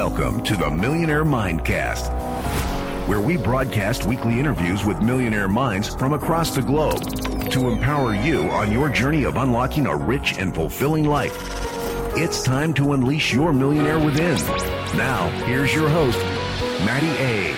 Welcome to the Millionaire Mindcast, where we broadcast weekly interviews with millionaire minds from across the globe to empower you on your journey of unlocking a rich and fulfilling life. It's time to unleash your millionaire within. Now, here's your host, Matty A.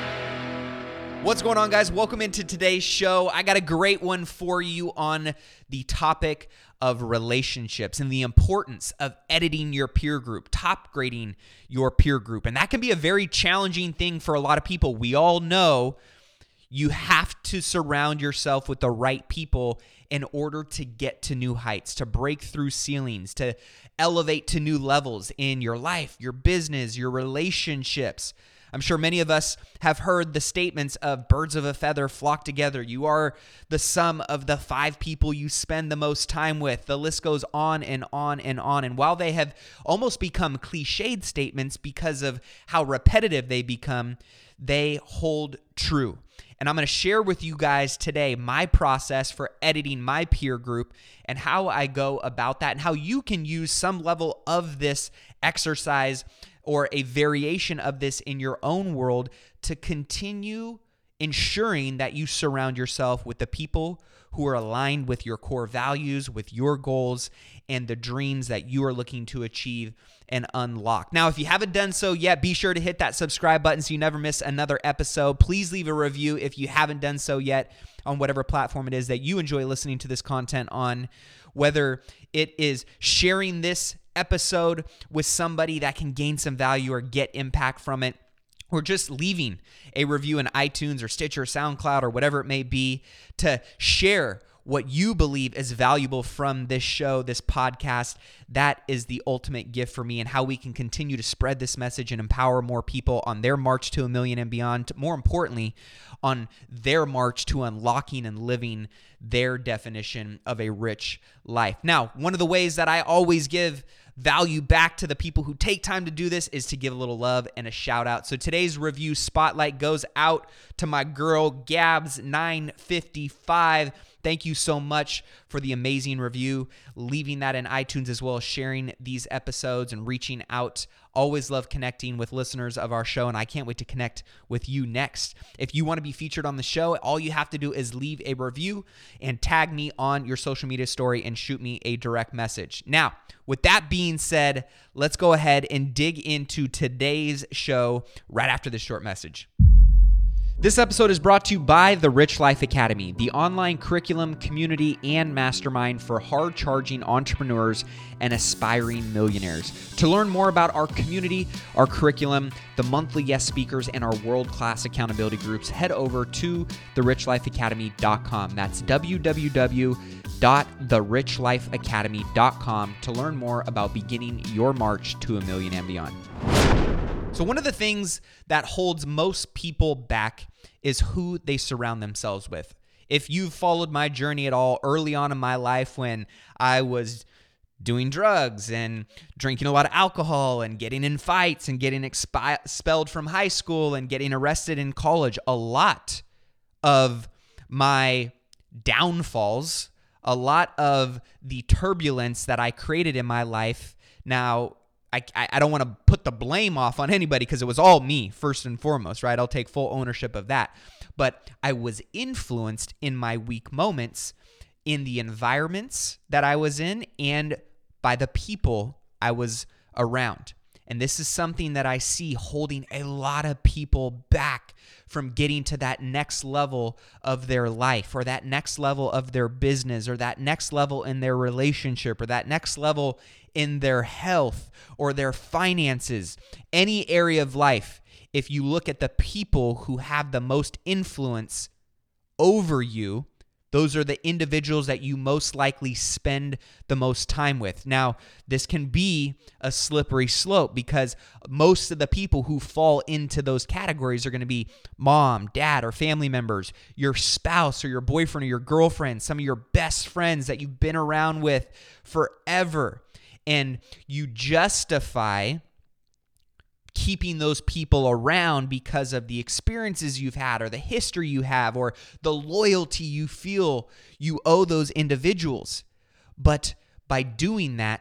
What's going on, guys? Welcome into today's show. I got a great one for you on the topic of relationships and the importance of editing your peer group, top grading your peer group. And that can be a very challenging thing for a lot of people. We all know you have to surround yourself with the right people in order to get to new heights, to break through ceilings, to elevate to new levels in your life, your business, your relationships. I'm sure many of us have heard the statements of birds of a feather flock together. You are the sum of the 5 people you spend the most time with. The list goes on and on and on. And while they have almost become cliched statements because of how repetitive they become, they hold true. And I'm going to share with you guys today my process for editing my peer group and how I go about that and how you can use some level of this exercise or a variation of this in your own world to continue ensuring that you surround yourself with the people who are aligned with your core values, with your goals, and the dreams that you are looking to achieve and unlock. Now, if you haven't done so yet, be sure to hit that subscribe button so you never miss another episode. Please leave a review if you haven't done so yet on whatever platform it is that you enjoy listening to this content on, whether it is sharing this episode with somebody that can gain some value or get impact from it, or just leaving a review in iTunes or Stitcher, SoundCloud, or whatever it may be to share what you believe is valuable from this show, this podcast. That is the ultimate gift for me, and how we can continue to spread this message and empower more people on their march to $1 million and beyond. More importantly, on their march to unlocking and living their definition of a rich life. Now, one of the ways that I always give value back to the people who take time to do this is to give a little love and a shout out. So today's review spotlight goes out to my girl Gabs955. Thank you so much for the amazing review, leaving that in iTunes as well as sharing these episodes and reaching out. Always love connecting with listeners of our show, and I can't wait to connect with you next. If you want to be featured on the show, all you have to do is leave a review and tag me on your social media story and shoot me a direct message. Now, with that being said, let's go ahead and dig into today's show right after this short message. This episode is brought to you by The Rich Life Academy, the online curriculum, community, and mastermind for hard-charging entrepreneurs and aspiring millionaires. To learn more about our community, our curriculum, the monthly guest speakers, and our world-class accountability groups, head over to therichlifeacademy.com. That's www.therichlifeacademy.com to learn more about beginning your march to $1 million and beyond. So one of the things that holds most people back is who they surround themselves with. If you've followed my journey at all early on in my life when I was doing drugs and drinking a lot of alcohol and getting in fights and getting expelled from high school and getting arrested in college, a lot of my downfalls, a lot of the turbulence that I created in my life. Now, I don't want to put the blame off on anybody because it was all me first and foremost, right? I'll take full ownership of that. But I was influenced in my weak moments in the environments that I was in and by the people I was around. And this is something that I see holding a lot of people back from getting to that next level of their life or that next level of their business or that next level in their relationship or that next level in their health or their finances, any area of life. If you look at the people who have the most influence over you, those are the individuals that you most likely spend the most time with. Now, this can be a slippery slope because most of the people who fall into those categories are going to be mom, dad, or family members, your spouse or your boyfriend or your girlfriend, some of your best friends that you've been around with forever. And you justify keeping those people around because of the experiences you've had or the history you have or the loyalty you feel you owe those individuals. But by doing that,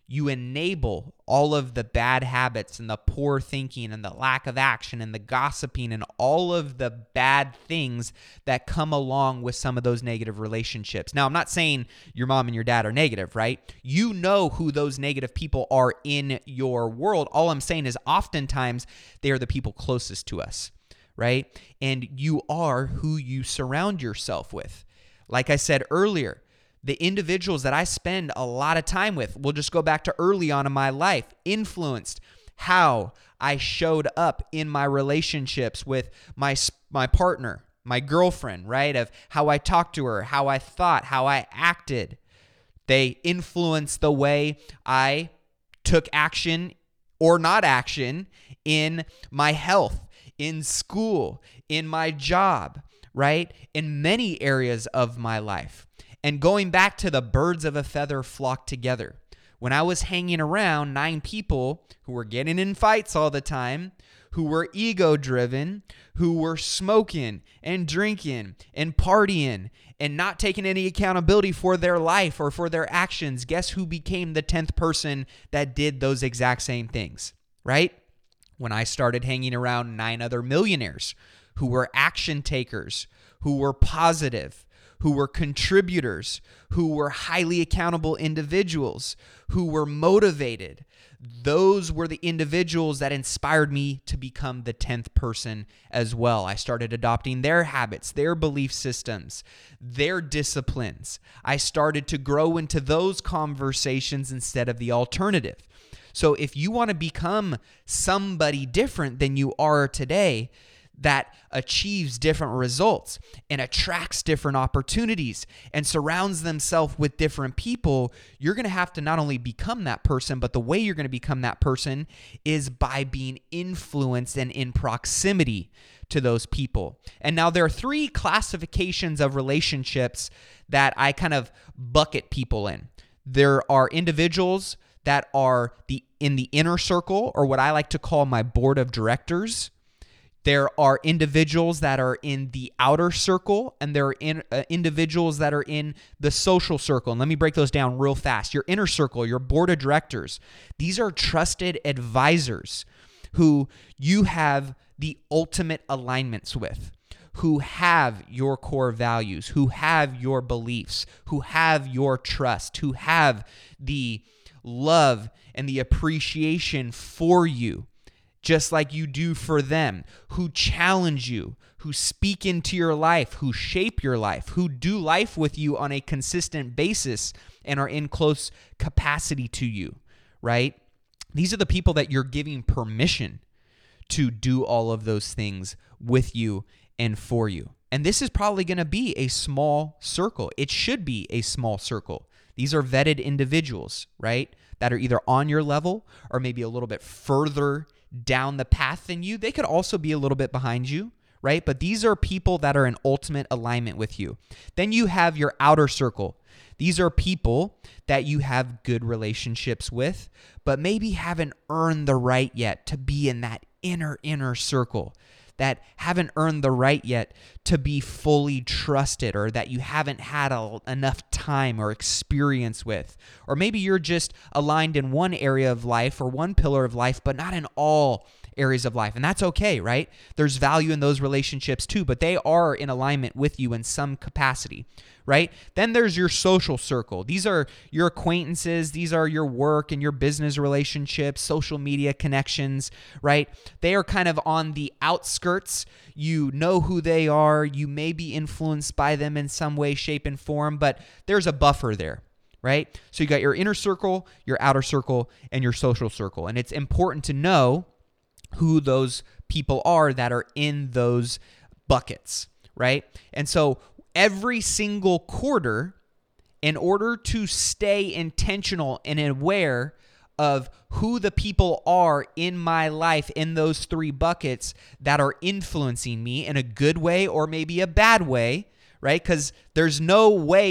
you enable all of the bad habits and the poor thinking and the lack of action and the gossiping and all of the bad things that come along with some of those negative relationships. Now, I'm not saying your mom and your dad are negative, right? You know who those negative people are in your world. All I'm saying is oftentimes they are the people closest to us, right? And you are who you surround yourself with. Like I said earlier, the individuals that I spend a lot of time with, we'll just go back to early on in my life, influenced how I showed up in my relationships with my partner, my girlfriend, right? Of how I talked to her, how I thought, how I acted. They influenced the way I took action or not action in my health, in school, in my job, right? In many areas of my life. And going back to the birds of a feather flock together. When I was hanging around 9 people who were getting in fights all the time, who were ego-driven, who were smoking and drinking and partying and not taking any accountability for their life or for their actions, guess who became the 10th person that did those exact same things, right? When I started hanging around 9 other millionaires who were action takers, who were positive, who were contributors, who were highly accountable individuals, who were motivated. Those were the individuals that inspired me to become the 10th person as well. I started adopting their habits, their belief systems, their disciplines. I started to grow into those conversations instead of the alternative. So if you want to become somebody different than you are today, that achieves different results and attracts different opportunities and surrounds themselves with different people, you're going to have to not only become that person, but the way you're going to become that person is by being influenced and in proximity to those people. And now there are 3 classifications of relationships that I kind of bucket people in. There are individuals that are in the inner circle, or what I like to call my board of directors. There are individuals that are in the outer circle, and there are individuals that are in the social circle. And let me break those down real fast. Your inner circle, your board of directors, these are trusted advisors who you have the ultimate alignments with, who have your core values, who have your beliefs, who have your trust, who have the love and the appreciation for you, just like you do for them, who challenge you, who speak into your life, who shape your life, who do life with you on a consistent basis and are in close capacity to you, right? These are the people that you're giving permission to do all of those things with you and for you. And this is probably going to be a small circle. It should be a small circle. These are vetted individuals, right? That are either on your level or maybe a little bit further down the path than you. They could also be a little bit behind you, right? But these are people that are in ultimate alignment with you. Then you have your outer circle. These are people that you have good relationships with, but maybe haven't earned the right yet to be in that inner circle, that haven't earned the right yet to be fully trusted, or that you haven't had enough time or experience with. Or maybe you're just aligned in one area of life or one pillar of life, but not in all areas of life. And that's okay, right? There's value in those relationships too, but they are in alignment with you in some capacity, right? Then there's your social circle. These are your acquaintances. These are your work and your business relationships, social media connections, right? They are kind of on the outskirts. You know who they are. You may be influenced by them in some way, shape, and form, but there's a buffer there, right? So you got your inner circle, your outer circle, and your social circle. And it's important to know who those people are that are in those buckets, right? And so every single quarter, in order to stay intentional and aware of who the people are in my life in those 3 buckets that are influencing me in a good way or maybe a bad way, right? Because there's no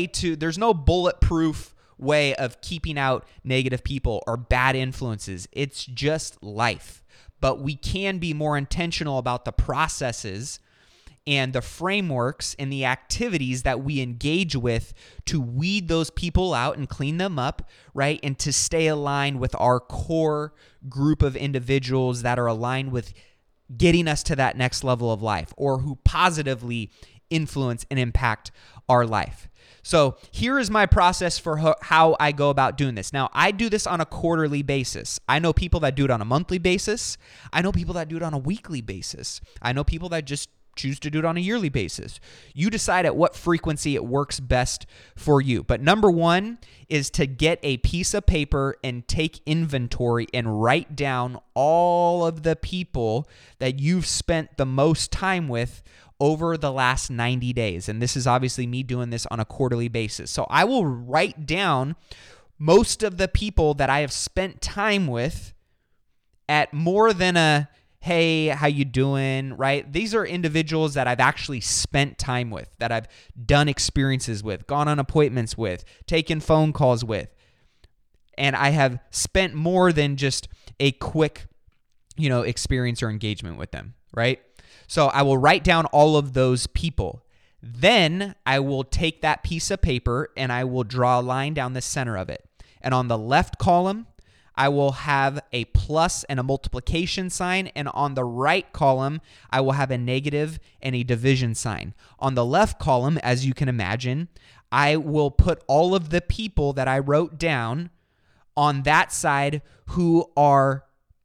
bulletproof way of keeping out negative people or bad influences. It's just life. But we can be more intentional about the processes and the frameworks and the activities that we engage with to weed those people out and clean them up, right? And to stay aligned with our core group of individuals that are aligned with getting us to that next level of life, or who positively influence and impact our life. So here is my process for how I go about doing this. Now, I do this on a quarterly basis. I know people that do it on a monthly basis. I know people that do it on a weekly basis. I know people that just choose to do it on a yearly basis. You decide at what frequency it works best for you. But number one is to get a piece of paper and take inventory and write down all of the people that you've spent the most time with over the last 90 days. And this is obviously me doing this on a quarterly basis. So I will write down most of the people that I have spent time with at more than a, hey, how you doing, right? These are individuals that I've actually spent time with, that I've done experiences with, gone on appointments with, taken phone calls with. And I have spent more than just a quick, experience or engagement with them, right? So I will write down all of those people. Then I will take that piece of paper and I will draw a line down the center of it. And on the left column, I will have a plus and a multiplication sign. And on the right column, I will have a negative and a division sign. On the left column, as you can imagine, I will put all of the people that I wrote down on that side who are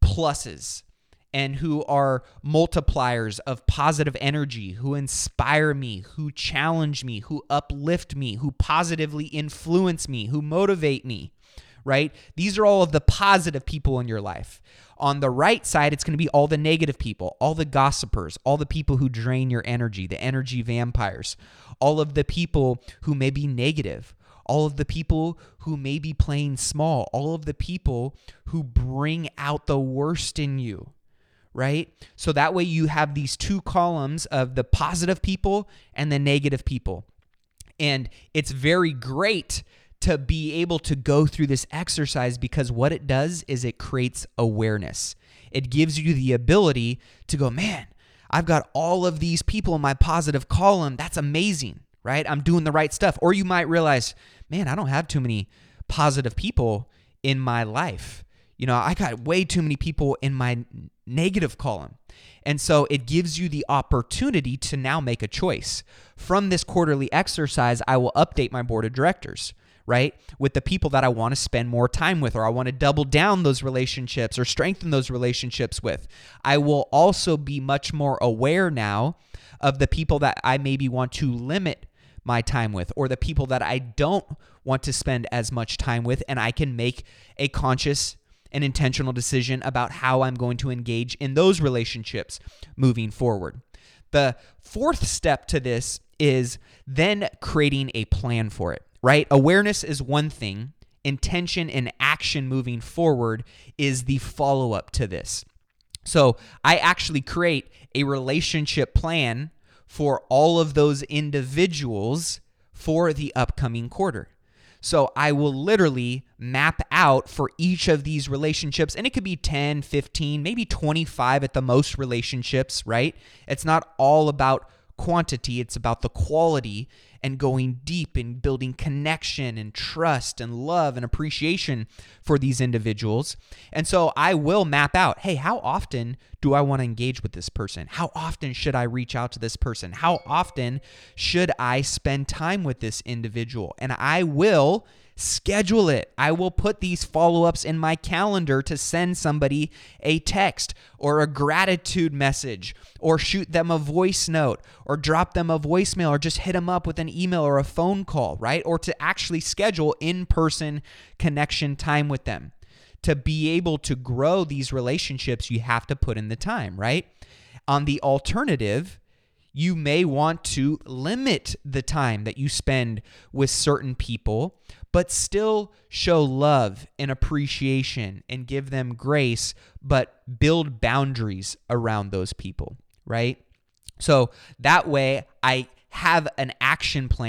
pluses and who are multipliers of positive energy, who inspire me, who challenge me, who uplift me, who positively influence me, who motivate me, right? These are all of the positive people in your life. On the right side, it's going to be all the negative people, all the gossipers, all the people who drain your energy, the energy vampires, all of the people who may be negative, all of the people who may be playing small, all of the people who bring out the worst in you, right? So that way you have these two columns of the positive people and the negative people. And it's very great to be able to go through this exercise because what it does is it creates awareness. It gives you the ability to go, man, I've got all of these people in my positive column. That's amazing, right? I'm doing the right stuff. Or you might realize, man, I don't have too many positive people in my life. I got way too many people in my negative column. And so it gives you the opportunity to now make a choice. From this quarterly exercise, I will update my board of directors, right? With the people that I want to spend more time with, or I want to double down those relationships or strengthen those relationships with. I will also be much more aware now of the people that I maybe want to limit my time with, or the people that I don't want to spend as much time with, and I can make a conscious and intentional decision about how I'm going to engage in those relationships moving forward. The fourth step to this is then creating a plan for it, right? Awareness is one thing. Intention and action moving forward is the follow-up to this. So I actually create a relationship plan for all of those individuals for the upcoming quarter. So I will literally map out for each of these relationships, and it could be 10, 15, maybe 25 at the most relationships, right? It's not all about quantity, it's about the quality and going deep and building connection and trust and love and appreciation for these individuals. And so I will map out, hey, how often do I want to engage with this person? How often should I reach out to this person? How often should I spend time with this individual? And I will schedule it. I will put these follow-ups in my calendar to send somebody a text or a gratitude message or shoot them a voice note or drop them a voicemail or just hit them up with an email or a phone call, right? Or to actually schedule in-person connection time with them. To be able to grow these relationships, you have to put in the time, right? On the alternative, you may want to limit the time that you spend with certain people, but still show love and appreciation and give them grace, but build boundaries around those people, right? So that way I have an action plan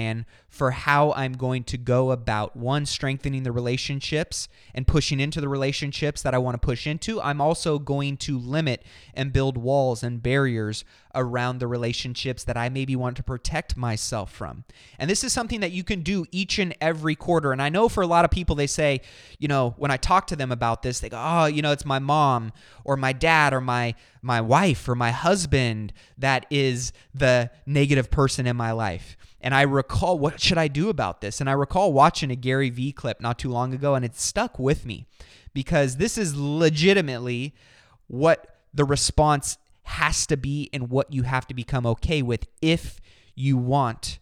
for how I'm going to go about, one, strengthening the relationships and pushing into the relationships that I want to push into. I'm also going to limit and build walls and barriers around the relationships that I maybe want to protect myself from. And this is something that you can do each and every quarter. And I know for a lot of people, they say, when I talk to them about this, they go, oh, it's my mom or my dad or my wife or my husband that is the negative person in my life. And I recall, what should I do about this? And I recall watching a Gary Vee clip not too long ago, and it stuck with me because this is legitimately what the response has to be and what you have to become okay with if you want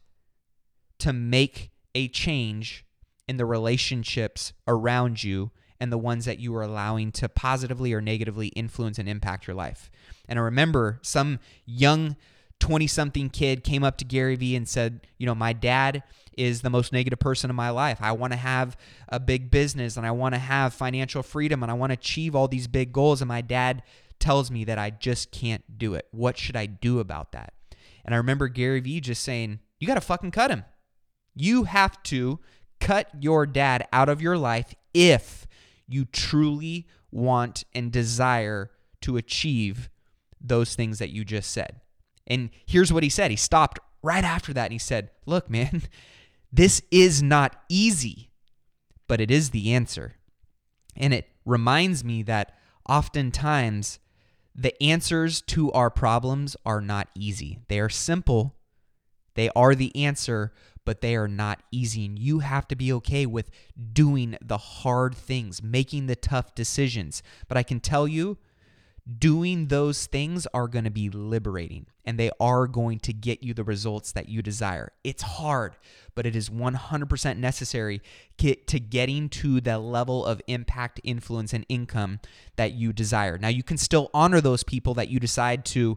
to make a change in the relationships around you and the ones that you are allowing to positively or negatively influence and impact your life. And I remember some young 20-something kid came up to Gary Vee and said, my dad is the most negative person in my life. I want to have a big business and I want to have financial freedom and I want to achieve all these big goals. And my dad tells me that I just can't do it. What should I do about that? And I remember Gary Vee just saying, you got to fucking cut him. You have to cut your dad out of your life if you truly want and desire to achieve those things that you just said. And here's what he said. He stopped right after that and he said, look, man, this is not easy, but it is the answer. And it reminds me that oftentimes the answers to our problems are not easy. They are simple. They are the answer, but they are not easy. And you have to be okay with doing the hard things, making the tough decisions. But I can tell you, doing those things are going to be liberating and they are going to get you the results that you desire. It's hard, but it is 100% necessary to getting to the level of impact, influence, and income that you desire. Now, you can still honor those people that you decide to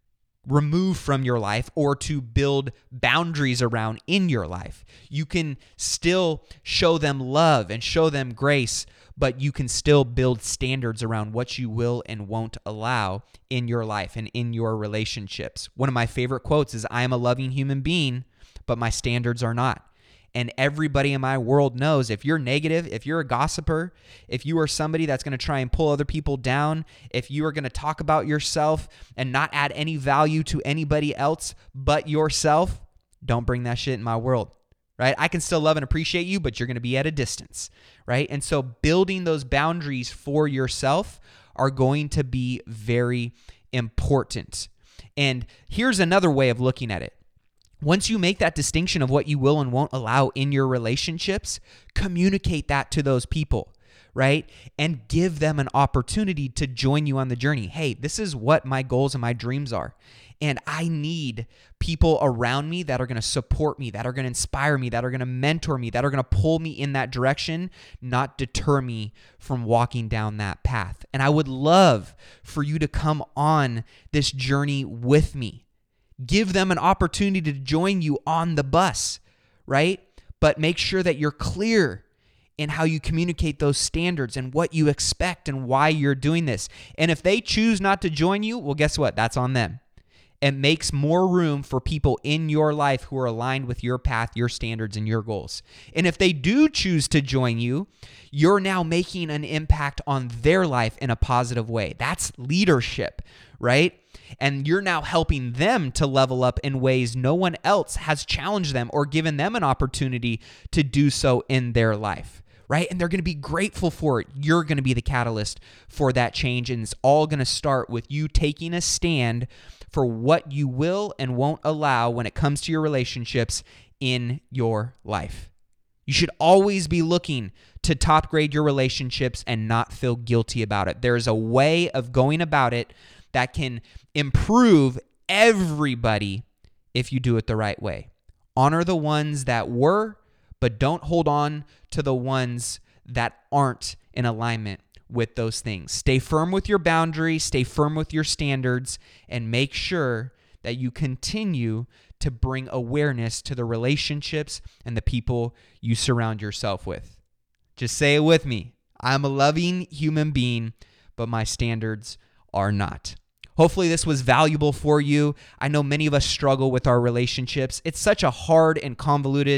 remove from your life or to build boundaries around in your life. You can still show them love and show them grace, but you can still build standards around what you will and won't allow in your life and in your relationships. One of my favorite quotes is, I am a loving human being, but my standards are not. And everybody in my world knows if you're negative, if you're a gossiper, if you are somebody that's going to try and pull other people down, if you are going to talk about yourself and not add any value to anybody else but yourself, don't bring that shit in my world, right? I can still love and appreciate you, but you're going to be at a distance, right? And so building those boundaries for yourself are going to be very important. And here's another way of looking at it. Once you make that distinction of what you will and won't allow in your relationships, communicate that to those people, right? And give them an opportunity to join you on the journey. Hey, this is what my goals and my dreams are. And I need people around me that are going to support me, that are going to inspire me, that are going to mentor me, that are going to pull me in that direction, not deter me from walking down that path. And I would love for you to come on this journey with me. Give them an opportunity to join you on the bus, right? But make sure that you're clear in how you communicate those standards and what you expect and why you're doing this. And if they choose not to join you, well, guess what? That's on them. It makes more room for people in your life who are aligned with your path, your standards, and your goals. And if they do choose to join you, you're now making an impact on their life in a positive way. That's leadership, right? And you're now helping them to level up in ways no one else has challenged them or given them an opportunity to do so in their life, right? And they're going to be grateful for it. You're going to be the catalyst for that change. And it's all going to start with you taking a stand for what you will and won't allow when it comes to your relationships in your life. You should always be looking to top grade your relationships and not feel guilty about it. There's a way of going about it that can improve everybody if you do it the right way. Honor the ones that were, but don't hold on to the ones that aren't in alignment with those things. Stay firm with your boundaries, stay firm with your standards, and make sure that you continue to bring awareness to the relationships and the people you surround yourself with. Just say it with me. I'm a loving human being, but my standards are not. Hopefully this was valuable for you. I know many of us struggle with our relationships. It's such a hard and convoluted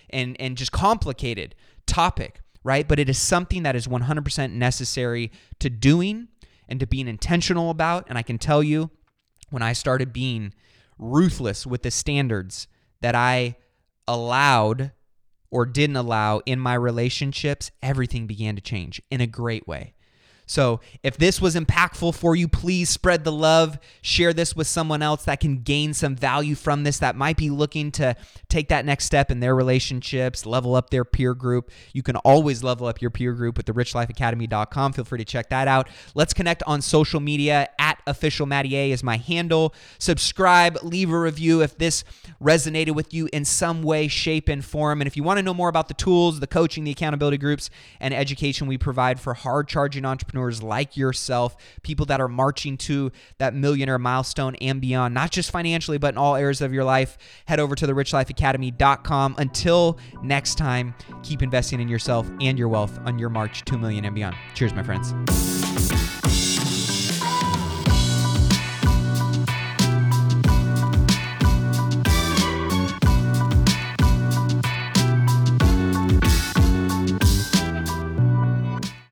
and just complicated topic, right? But it is something that is 100% necessary to doing and to being intentional about. And I can tell you, when I started being ruthless with the standards that I allowed or didn't allow in my relationships, everything began to change in a great way. So if this was impactful for you, please spread the love. Share this with someone else that can gain some value from this, that might be looking to take that next step in their relationships, level up their peer group. You can always level up your peer group with the richlifeacademy.com. Feel free to check that out. Let's connect on social media. @officialmattia is my handle. Subscribe, leave a review if this resonated with you in some way, shape, and form. And if you want to know more about the tools, the coaching, the accountability groups, and education we provide for hard-charging entrepreneurs like yourself, people that are marching to that millionaire milestone and beyond, not just financially, but in all areas of your life, head over to the richlifeacademy.com. Until next time, keep investing in yourself and your wealth on your march to $2 million and beyond. Cheers, my friends.